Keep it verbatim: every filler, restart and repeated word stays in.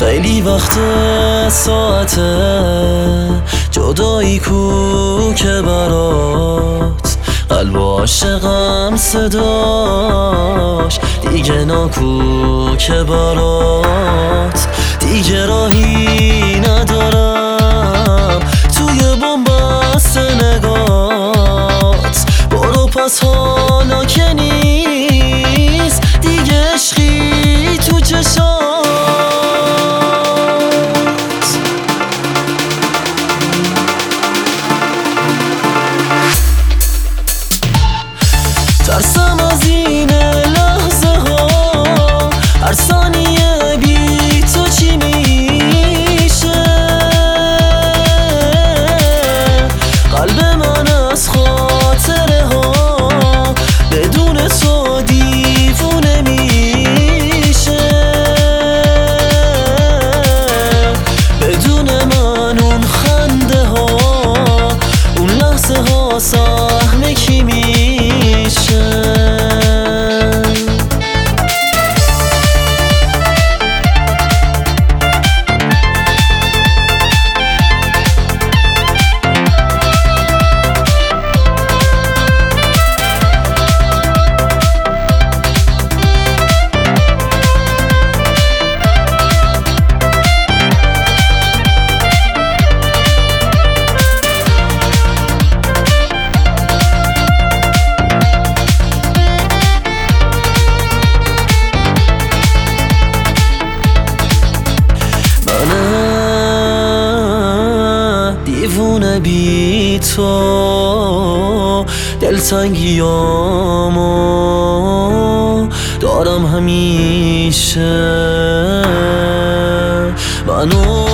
خیلی وقت ساعته جدایی کو که برات قلب عاشقم صداش دیگه ناکو که برات دیگه راهی ندارم توی بن‌بست نگات برو پس حالا که نیست دیگه عشقی تو چشات ترسم از این لحظه ها هر ثانیه بی تو چی میشه قلب من از خاطره ها بدون تو دیوونه میشه بدون من اون خنده ها اون لحظه ها سهم کی میشه دیوونه بی تو دلتنگیامو دارم همیشه منو